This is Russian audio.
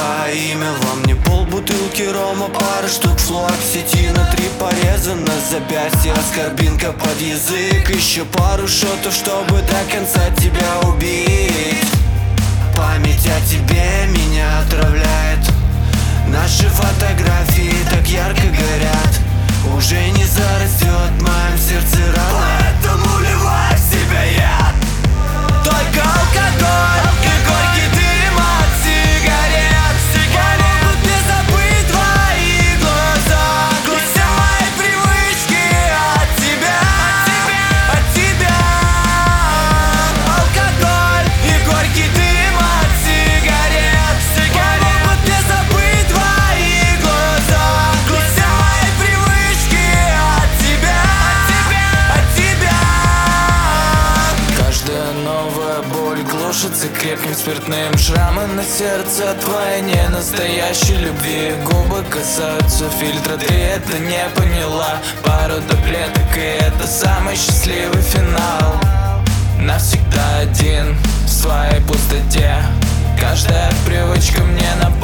твое имя во мне, полбутылки рома, пара штук флуоксетина, 3 пореза на запястье, аскорбинка под язык, еще пару шотов, чтобы до конца тебя убить. Память о тебе меня отравляет, наши фотографии так ярко горят, уже не зарастет в моем сердце рана, поэтому вливаю в себя яд. Только алкоголь и горький дым от сигарет помогут мне забыть твои глаза и все мои привычки от тебя, от тебя. Алкоголь и горький дым от сигарет помогут мне забыть твои глаза и все мои привычки от тебя, от тебя. Каждая новая боль глушится крепким спиртным, шрамы на сердце от твоей ненастоящей любви. Губы касаются фильтра, ты это не поняла. Пару таблеток и это самый счастливый финал. Навсегда один в своей пустоте, каждая привычка мне напомнит